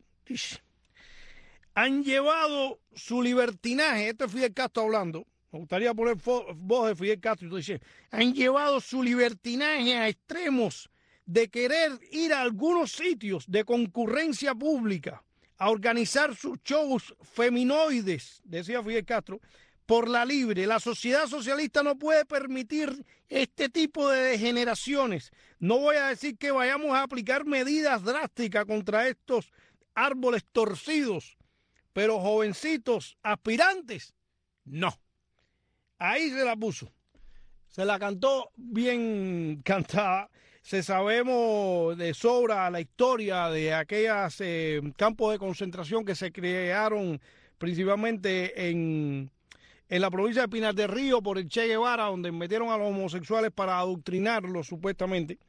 han llevado su libertinaje, este es Fidel Castro hablando, me gustaría poner voz de Fidel Castro, y dice, han llevado su libertinaje a extremos de querer ir a algunos sitios de concurrencia pública a organizar sus shows feminoides, decía Fidel Castro, por la libre. La sociedad socialista no puede permitir este tipo de degeneraciones. No voy a decir que vayamos a aplicar medidas drásticas contra estos árboles torcidos, pero jovencitos aspirantes, no. Ahí se la puso. Se la cantó bien cantada. Sabemos de sobra la historia de aquellos campos de concentración que se crearon principalmente en la provincia de Pinar del Río por el Che Guevara, donde metieron a los homosexuales para adoctrinarlos supuestamente.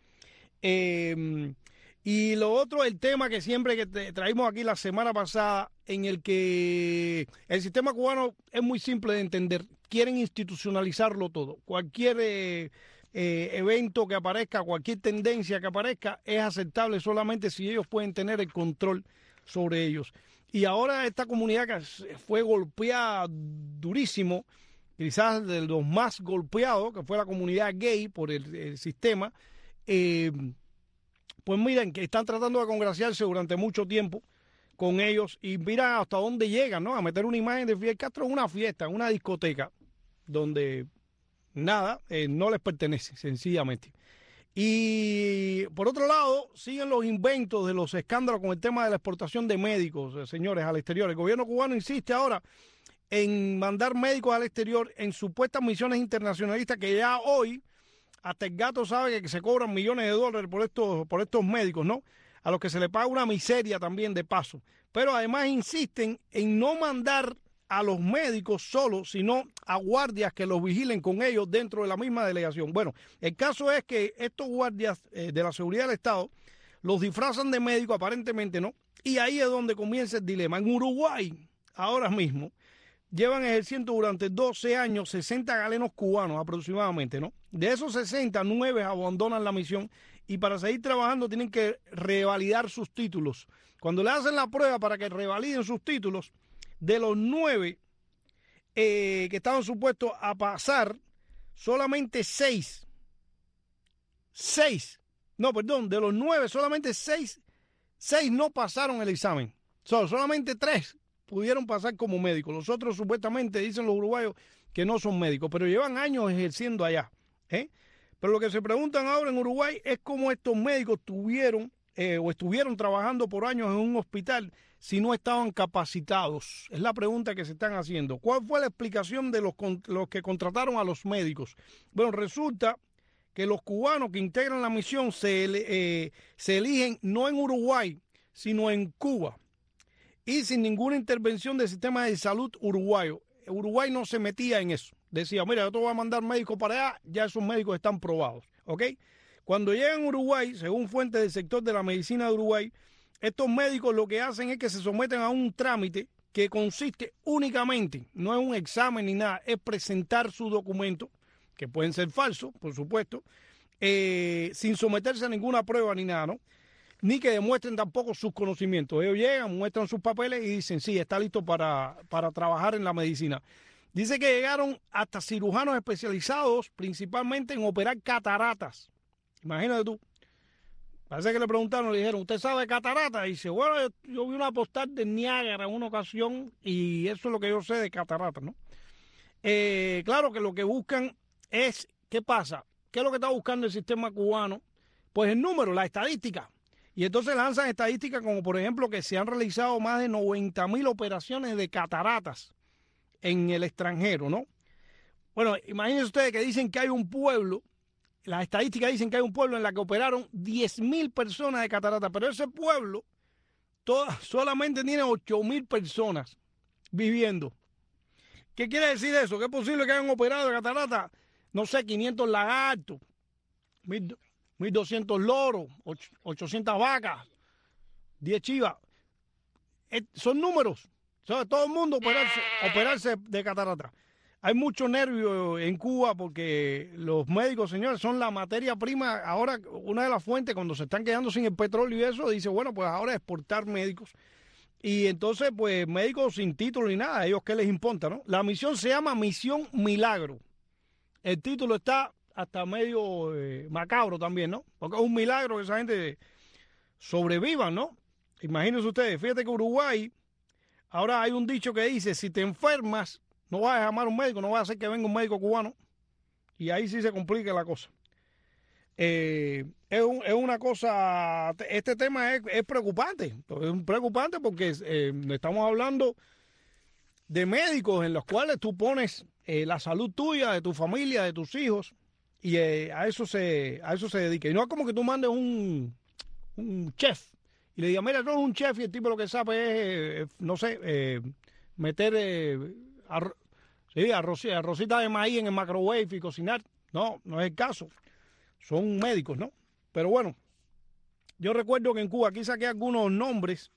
Y lo otro, el tema que siempre que traímos aquí la semana pasada, en el que el sistema cubano es muy simple de entender. Quieren institucionalizarlo todo. Cualquier evento que aparezca, cualquier tendencia que aparezca, es aceptable solamente si ellos pueden tener el control sobre ellos. Y ahora esta comunidad que fue golpeada durísimo, quizás de los más golpeados, que fue la comunidad gay por el sistema, pues miren, que están tratando de congraciarse durante mucho tiempo con ellos y mira hasta dónde llegan, ¿no? A meter una imagen de Fidel Castro en una fiesta, en una discoteca, donde nada, no les pertenece, sencillamente. Y por otro lado, siguen los inventos de los escándalos con el tema de la exportación de médicos, señores, al exterior. El gobierno cubano insiste ahora en mandar médicos al exterior en supuestas misiones internacionalistas que ya hoy hasta el gato sabe que se cobran millones de dólares por estos médicos, ¿no? A los que se le paga una miseria también de paso. Pero además insisten en no mandar a los médicos solos, sino a guardias que los vigilen con ellos dentro de la misma delegación. Bueno, el caso es que estos guardias de la seguridad del Estado los disfrazan de médicos, aparentemente, ¿no? Y ahí es donde comienza el dilema. En Uruguay, ahora mismo, llevan ejerciendo durante 12 años 60 galenos cubanos aproximadamente, ¿no? De esos 60, 9 abandonan la misión y para seguir trabajando tienen que revalidar sus títulos. Cuando le hacen la prueba para que revaliden sus títulos, de los 9 que estaban supuestos a pasar, solamente 6. De los 9, solamente 6 no pasaron el examen. Solamente 3 pudieron pasar como médicos. Los otros supuestamente dicen los uruguayos que no son médicos, pero llevan años ejerciendo allá. Pero lo que se preguntan ahora en Uruguay es cómo estos médicos estuvieron trabajando por años en un hospital si no estaban capacitados. Es la pregunta que se están haciendo. ¿Cuál fue la explicación de los que contrataron a los médicos? Bueno, resulta que los cubanos que integran la misión se eligen no en Uruguay, sino en Cuba, y sin ninguna intervención del sistema de salud uruguayo. Uruguay no se metía en eso. Decía, mira, yo te voy a mandar médicos para allá, ya esos médicos están probados, ¿ok? Cuando llegan a Uruguay, según fuentes del sector de la medicina de Uruguay, estos médicos lo que hacen es que se someten a un trámite que consiste únicamente, no es un examen ni nada, es presentar sus documentos, que pueden ser falsos, por supuesto, sin someterse a ninguna prueba ni nada, ¿no? Ni que demuestren tampoco sus conocimientos. Ellos llegan, muestran sus papeles y dicen, sí, está listo para trabajar en la medicina. Dice que llegaron hasta cirujanos especializados, principalmente en operar cataratas. Imagínate tú. Parece que le preguntaron, le dijeron, ¿usted sabe de cataratas? Y dice, bueno, yo vi una postal de Niágara en una ocasión y eso es lo que yo sé de cataratas, ¿no? Claro que lo que buscan es, ¿qué pasa? ¿Qué es lo que está buscando el sistema cubano? Pues el número, la estadística. Y entonces lanzan estadísticas como, por ejemplo, que se han realizado más de 90,000 operaciones de cataratas en el extranjero, ¿no? Bueno, imagínense ustedes que dicen que hay un pueblo, las estadísticas dicen que hay un pueblo en la que operaron 10,000 personas de cataratas, pero ese pueblo solamente tiene 8,000 personas viviendo. ¿Qué quiere decir eso? Que es posible que hayan operado de cataratas, no sé, 500 lagartos, 1,200 loros, 800 vacas, 10 chivas. Son números. Todo el mundo operarse de catarata. Hay mucho nervio en Cuba porque los médicos, señores, son la materia prima. Ahora, una de las fuentes, cuando se están quedando sin el petróleo y eso, dice, bueno, pues ahora exportar médicos. Y entonces, pues, médicos sin título ni nada, a ellos qué les importa, ¿no? La misión se llama Misión Milagro. El título está hasta medio macabro también, ¿no? Porque es un milagro que esa gente sobreviva, ¿no? Imagínense ustedes, fíjate que Uruguay, ahora hay un dicho que dice, si te enfermas, no vas a llamar a un médico, no vas a hacer que venga un médico cubano. Y ahí sí se complica la cosa. Es una cosa, este tema es preocupante. Es preocupante porque estamos hablando de médicos en los cuales tú pones la salud tuya, de tu familia, de tus hijos, y a eso se dedica. Y no es como que tú mandes un chef y le digas, mira, tú eres un chef y el tipo lo que sabe es, no sé, meter arrocita de maíz en el microwave y cocinar. No, no es el caso. Son médicos, ¿no? Pero bueno, yo recuerdo que en Cuba aquí saqué algunos nombres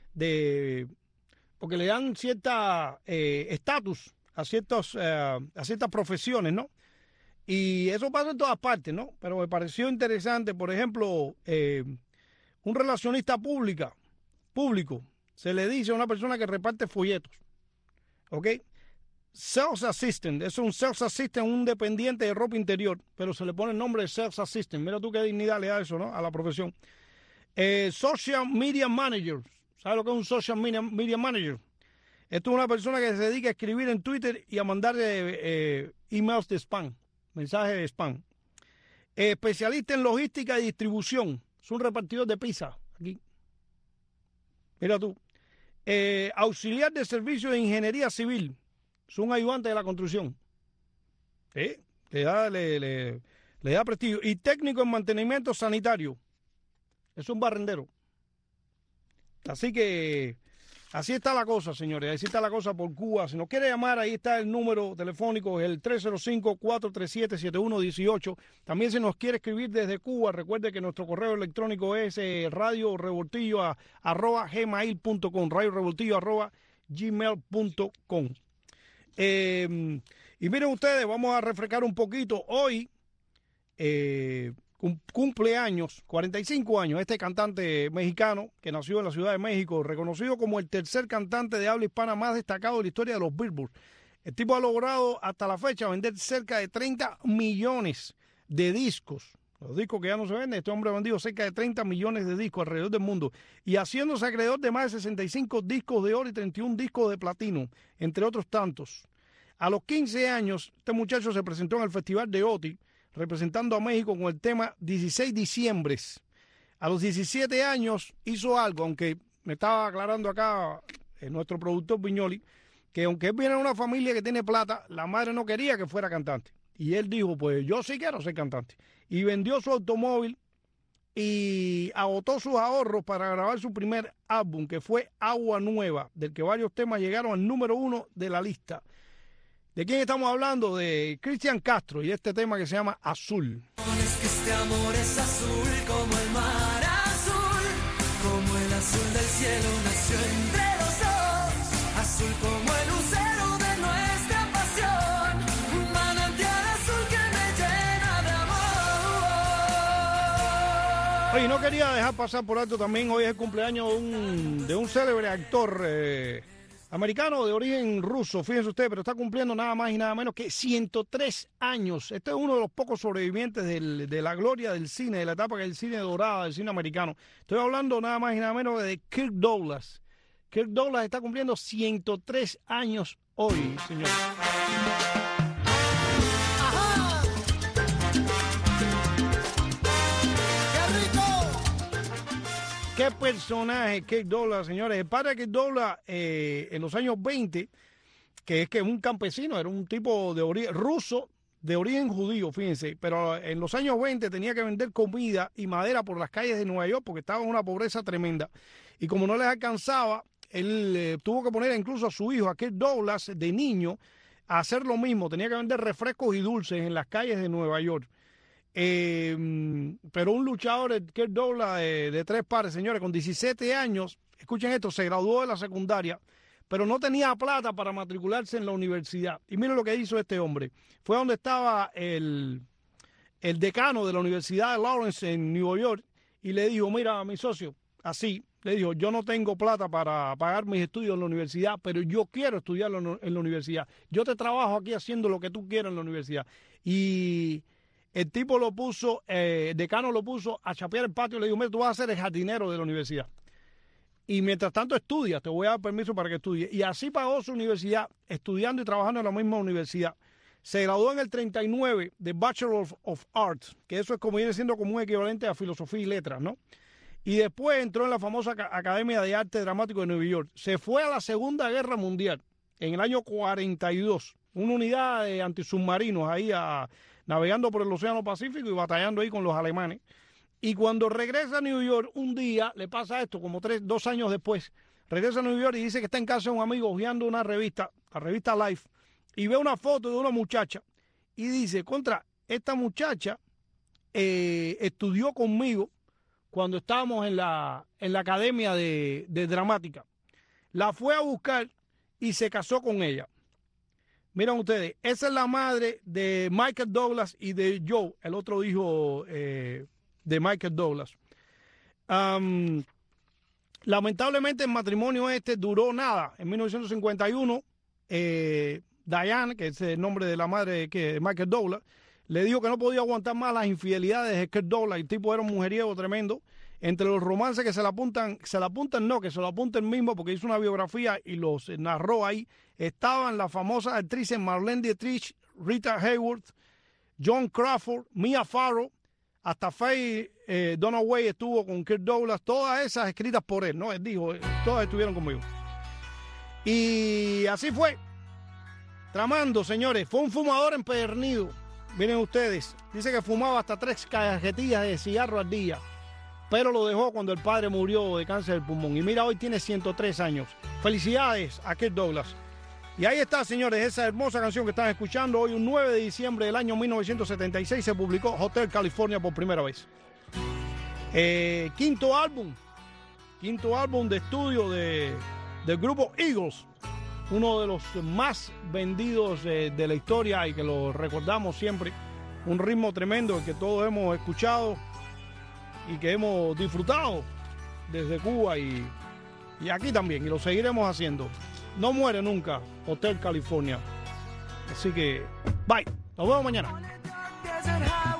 porque le dan cierta estatus a ciertas profesiones, ¿no? Y eso pasa en todas partes, ¿no? Pero me pareció interesante, por ejemplo, un relacionista público, se le dice a una persona que reparte folletos, ¿ok? Sales Assistant, es un Sales Assistant, un dependiente de ropa interior, pero se le pone el nombre de Sales Assistant. Mira tú qué dignidad le da eso, ¿no? A la profesión. Social Media Manager, ¿sabes lo que es un Social Media Manager? Esto es una persona que se dedica a escribir en Twitter y a mandar emails de spam, mensajes de spam. Especialista en logística y distribución, es un repartidor de pizza, aquí. Mira tú. Auxiliar de servicio de ingeniería civil, es un ayudante de la construcción. Le da prestigio. Y técnico en mantenimiento sanitario. Es un barrendero. Así que así está la cosa, señores. Así está la cosa por Cuba. Si nos quiere llamar, ahí está el número telefónico, el 305-437-7118. También si nos quiere escribir desde Cuba, recuerde que nuestro correo electrónico es radiorevoltillo@gmail.com, radiorevoltillo@gmail.com. Y miren ustedes, vamos a refrescar un poquito. Hoy cumpleaños, 45 años, este cantante mexicano que nació en la Ciudad de México, reconocido como el tercer cantante de habla hispana más destacado de la historia de los Billboard. El tipo ha logrado hasta la fecha vender cerca de 30 millones de discos. Los discos que ya no se venden, este hombre ha vendido cerca de 30 millones de discos alrededor del mundo y haciéndose acreedor de más de 65 discos de oro y 31 discos de platino, entre otros tantos. A los 15 años, este muchacho se presentó en el Festival de OTI, representando a México con el tema 16 diciembres. A los 17 años hizo algo, aunque me estaba aclarando acá nuestro productor Viñoli, que aunque él viene de una familia que tiene plata, la madre no quería que fuera cantante. Y él dijo, pues yo sí quiero ser cantante. Y vendió su automóvil y agotó sus ahorros para grabar su primer álbum, que fue Agua Nueva, del que varios temas llegaron al número 1 de la lista. ¿De quién estamos hablando? De Cristian Castro y este tema que se llama Azul. Es que este amor es azul como el mar azul, como el azul del cielo nació entre los dos, azul como el lucero de nuestra pasión, un manantial azul que me llena de amor. Oye, no quería dejar pasar por alto también, hoy es el cumpleaños de un célebre actor americano de origen ruso, fíjense ustedes, pero está cumpliendo nada más y nada menos que 103 años. Este es uno de los pocos sobrevivientes de la gloria del cine, de la etapa del cine dorada, del cine americano. Estoy hablando nada más y nada menos de Kirk Douglas. Kirk Douglas está cumpliendo 103 años hoy, señor. ¿Qué personaje Kirk Douglas, señores? El padre de Kirk Douglas en los años 20, que es que un campesino, era un tipo de origen ruso, de origen judío, fíjense, pero en los años 20 tenía que vender comida y madera por las calles de Nueva York porque estaba en una pobreza tremenda. Y como no les alcanzaba, él tuvo que poner incluso a su hijo, a Kirk Douglas, de niño, a hacer lo mismo. Tenía que vender refrescos y dulces en las calles de Nueva York. Pero un luchador, Kirk Douglas, de tres pares, señores, con 17 años, escuchen esto, se graduó de la secundaria, pero no tenía plata para matricularse en la universidad. Y miren lo que hizo este hombre. Fue donde estaba el decano de la Universidad de Lawrence en Nueva York y le dijo, mira, mi socio, así, le dijo, yo no tengo plata para pagar mis estudios en la universidad, pero yo quiero estudiar en la universidad. Yo te trabajo aquí haciendo lo que tú quieras en la universidad. Y el tipo lo puso, decano lo puso a chapear el patio y le dijo, mira, tú vas a ser el jardinero de la universidad. Y mientras tanto estudias, te voy a dar permiso para que estudies. Y así pagó su universidad, estudiando y trabajando en la misma universidad. Se graduó en el 39 de Bachelor of Arts, que eso es como viene siendo como un equivalente a filosofía y letras, ¿no? Y después entró en la famosa Academia de Arte Dramático de Nueva York. Se fue a la Segunda Guerra Mundial en el año 42. Una unidad de antisubmarinos ahí navegando por el Océano Pacífico y batallando ahí con los alemanes. Y cuando regresa a New York, un día le pasa esto, como 2 años después, regresa a New York y dice que está en casa de un amigo hojeando una revista, la revista Life, y ve una foto de una muchacha y dice, esta muchacha estudió conmigo cuando estábamos en la Academia de Dramática. La fue a buscar y se casó con ella. Miren ustedes, esa es la madre de Michael Douglas y de Joe, el otro hijo de Michael Douglas. Lamentablemente el matrimonio duró nada. En 1951, Diane, que es el nombre de la madre de Michael Douglas, le dijo que no podía aguantar más las infidelidades de Kirk Douglas. El tipo era un mujeriego tremendo. Entre los romances que se lo apuntan él mismo porque hizo una biografía y los narró ahí, estaban las famosas actrices Marlene Dietrich, Rita Hayworth, John Crawford, Mia Farrow, hasta Faye Dunaway estuvo con Kirk Douglas, todas esas escritas por él, ¿no? Él dijo, todas estuvieron conmigo. Y así fue, tramando, señores, fue un fumador empedernido. Miren ustedes, dice que fumaba hasta 3 cajetillas de cigarro al día, pero lo dejó cuando el padre murió de cáncer del pulmón. Y mira, hoy tiene 103 años. Felicidades a Kirk Douglas. Y ahí está, señores, esa hermosa canción que están escuchando. Hoy, un 9 de diciembre del año 1976, se publicó Hotel California por primera vez. Quinto álbum de estudio del grupo Eagles. Uno de los más vendidos de la historia y que lo recordamos siempre. Un ritmo tremendo el que todos hemos escuchado y que hemos disfrutado desde Cuba y aquí también, y lo seguiremos haciendo. No muere nunca Hotel California. Así que, bye. Nos vemos mañana.